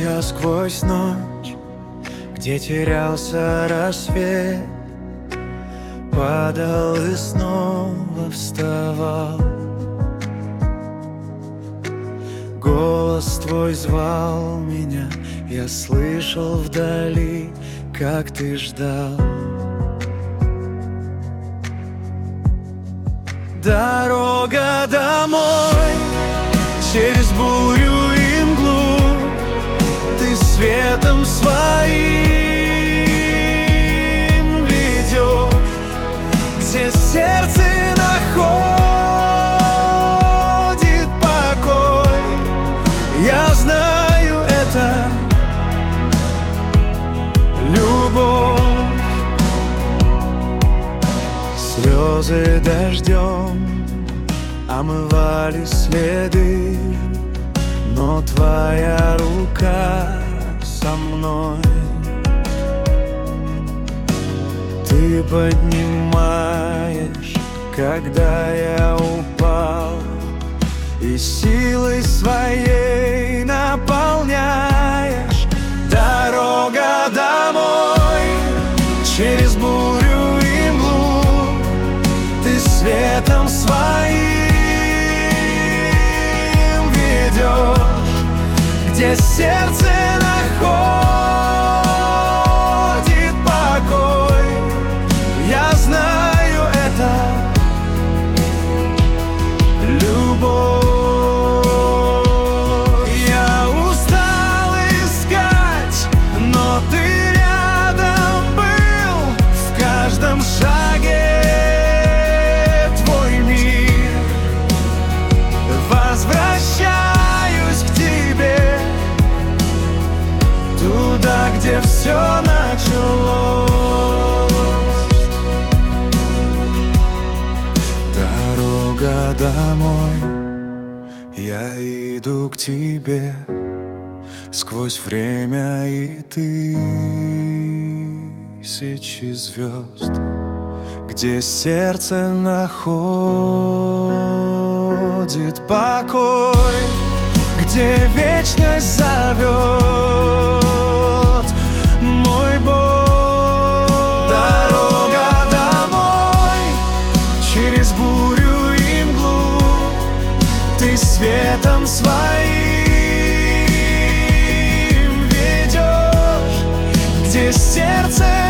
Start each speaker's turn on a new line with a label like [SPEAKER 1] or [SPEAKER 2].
[SPEAKER 1] я сквозь ночь, где терялся рассвет, падал и снова вставал. Голос твой звал меня, я слышал вдали, как ты ждал. Дорога домой, через бурю и мглу, ты светом своим ведешь, где сердце находит покой. Я знаю, это любовь. Слезы дождем омывали следы, но твоя рука со мной. Ты поднимаешь, когда я упал, и силой своей наполняешь. Дорога домой, через бурю и мглу, ты светом своим ведешь, где сердце находит покой. Я знаю, это любовь. Я устал искать, но ты рядом был в каждом шаге. Твой мир, возвращаюсь к тебе, туда, где все началось. Дорога домой, я иду к тебе сквозь время и тысячи звезд, где сердце находит покой, где вечность зовет мой бой. Дорога домой, через бурю и мглу, ты светом своим ведешь, где сердце